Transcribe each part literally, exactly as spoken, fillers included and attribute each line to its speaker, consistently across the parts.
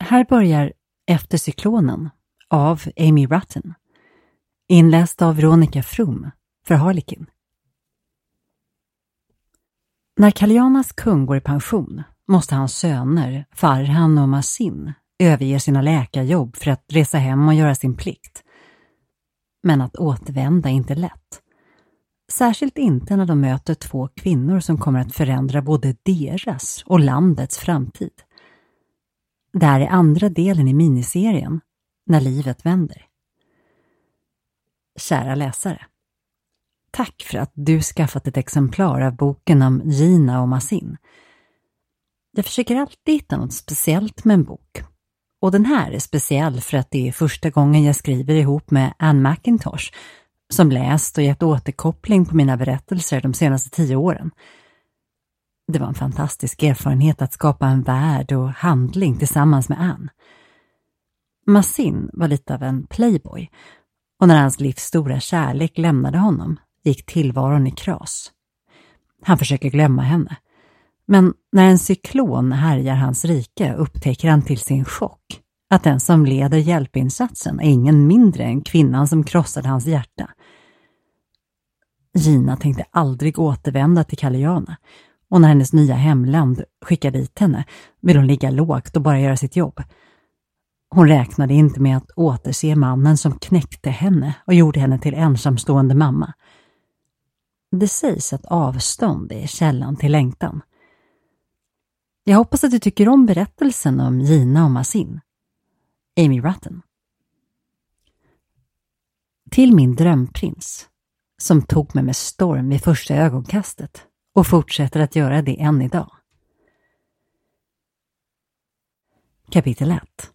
Speaker 1: Här börjar Efter cyklonen av Amy Rutten, inläst av Veronica From för Harlequin. När Kalyanas kung går i pension måste hans söner, Farhan och Masin, överge sina läkarjobb för att resa hem och göra sin plikt. Men att återvända är inte lätt. Särskilt inte när de möter två kvinnor som kommer att förändra både deras och landets framtid. Det här är andra delen i miniserien, När livet vänder. Kära läsare, tack för att du skaffat ett exemplar av boken om Gina och Masin. Jag försöker alltid hitta något speciellt med en bok. Och den här är speciell för att det är första gången jag skriver ihop med Anne McIntosh, som läst och gett återkoppling på mina berättelser de senaste tio åren. Det var en fantastisk erfarenhet att skapa en värld och handling tillsammans med Anne. Masin var lite av en playboy, och när hans livs stora kärlek lämnade honom gick tillvaron i kras. Han försöker glömma henne. Men när en cyklon härjar hans rike upptäcker han till sin chock att den som leder hjälpinsatsen är ingen mindre än kvinnan som krossade hans hjärta. Gina tänkte aldrig återvända till Kalyana, och när hennes nya hemland skickade dit henne vill hon ligga lågt och bara göra sitt jobb. Hon räknade inte med att återse mannen som knäckte henne och gjorde henne till ensamstående mamma. Det sägs att avstånd är källan till längtan. Jag hoppas att du tycker om berättelsen om Gina och Masin. Amy Rutten. Till min drömprins, som tog mig med storm vid första ögonkastet och fortsätter att göra det än idag. Kapitel ett.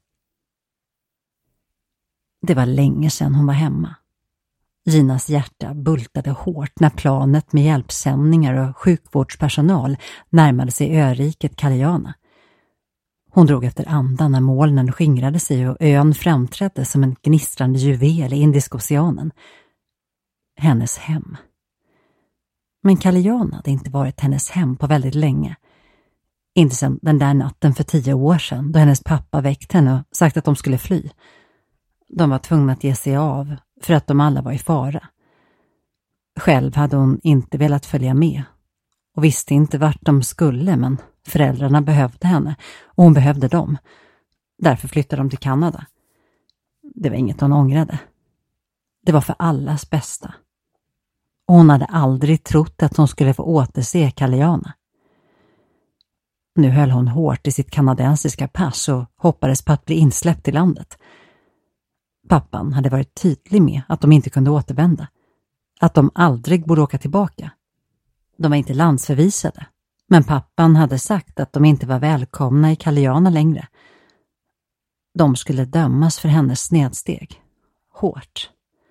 Speaker 1: Det var länge sedan hon var hemma. Ginas hjärta bultade hårt när planet med hjälpsändningar och sjukvårdspersonal närmade sig öriket Kalyana. Hon drog efter andan när molnen skingrade sig och ön framträdde som en gnistrande juvel i Indiska oceanen. Hennes hem. Men Kalyana hade inte varit hennes hem på väldigt länge. Inte sedan den där natten för tio år sedan då hennes pappa väckt henne och sagt att de skulle fly. De var tvungna att ge sig av för att de alla var i fara. Själv hade hon inte velat följa med och visste inte vart de skulle, men föräldrarna behövde henne och hon behövde dem. Därför flyttade de till Kanada. Det var inget hon ångrade. Det var för allas bästa. Och hon hade aldrig trott att hon skulle få återse Kalyana. Nu höll hon hårt i sitt kanadensiska pass och hoppades på att bli insläppt i landet. Pappan hade varit tydlig med att de inte kunde återvända. Att de aldrig borde åka tillbaka. De var inte landsförvisade. Men pappan hade sagt att de inte var välkomna i Kalyana längre. De skulle dömas för hennes snedsteg. Hårt.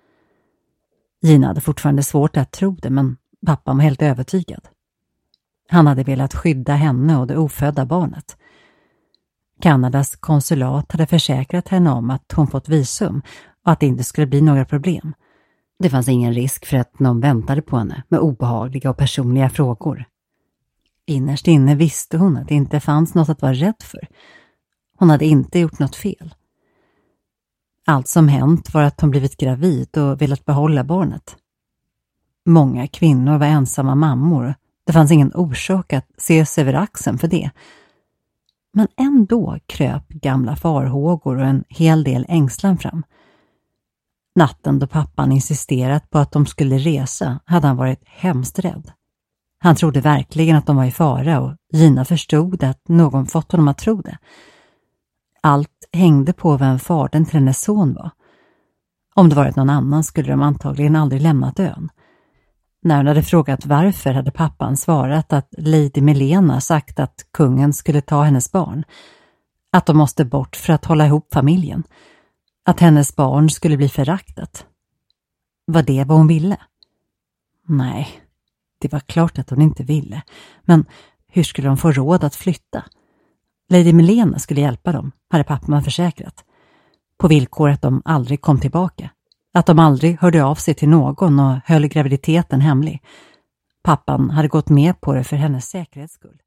Speaker 1: Gina hade fortfarande svårt att tro det, men pappan var helt övertygad. Han hade velat skydda henne och det ofödda barnet. Kanadas konsulat hade försäkrat henne om att hon fått visum och att det inte skulle bli några problem. Det fanns ingen risk för att någon väntade på henne med obehagliga och personliga frågor. Innerst inne visste hon att det inte fanns något att vara rädd för. Hon hade inte gjort något fel. Allt som hänt var att hon blivit gravid och velat behålla barnet. Många kvinnor var ensamma mammor. Det fanns ingen orsak att se sig över axeln för det. Men ändå kröp gamla farhågor och en hel del ängslan fram. Natten då pappan insisterat på att de skulle resa hade han varit hemskt rädd. Han trodde verkligen att de var i fara och Gina förstod att någon fått honom att tro det. Allt hängde på vem fadern till hennes son var. Om det varit någon annan skulle de antagligen aldrig lämnat ön. När hon hade frågat varför hade pappan svarat att Lady Milena sagt att kungen skulle ta hennes barn. Att de måste bort för att hålla ihop familjen. Att hennes barn skulle bli föraktat. Var det vad hon ville? Nej, det var klart att hon inte ville. Men hur skulle de få råd att flytta? Lady Milena skulle hjälpa dem, hade pappan försäkrat. På villkor att de aldrig kom tillbaka. Att de aldrig hörde av sig till någon och höll graviditeten hemlig. Pappan hade gått med på det för hennes säkerhets skull.